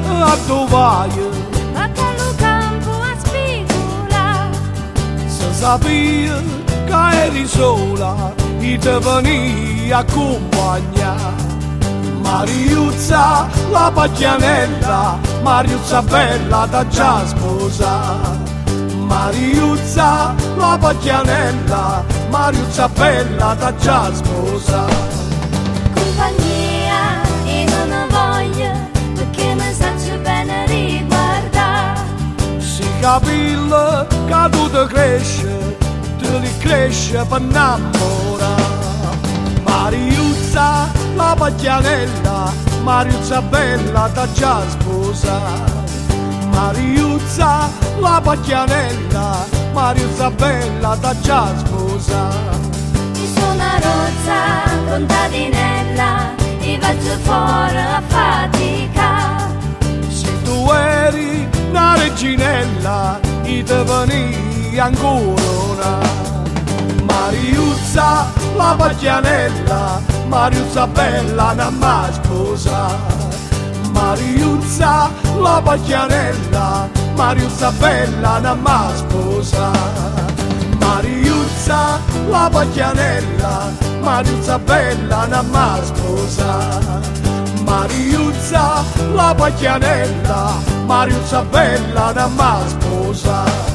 a dove ma che lo campo a spigola, se sapia che eri sola e te veni a accompagnare. Mariuzza la paglianella, Mariuzza bella da già sposa. Mariuzza la paglianella, Mariuzza bella da già sposa. compagnia e non ho voglia, perché mi saccio bene riguardare. Si capilla che tu te cresce, te li cresce per innamorare. Mariuzza la paglianella, Mariuzza bella da già sposa. Mariuzza la paglianella, Mariuzza bella da già sposa. Mi sono una rozza contadinella e vado fuori a fatica. Se tu eri una reginella e te veni ancora. Mariuzza la paglianella, Mariuzza bella non mi sposa. Mariuzza la paglianella, Mariuzza bella non mi sposa. Mariuzza la paglianella, Mariuzza bella non mi sposa. Mariuzza la paglianella, Mariuzza bella non mi sposa.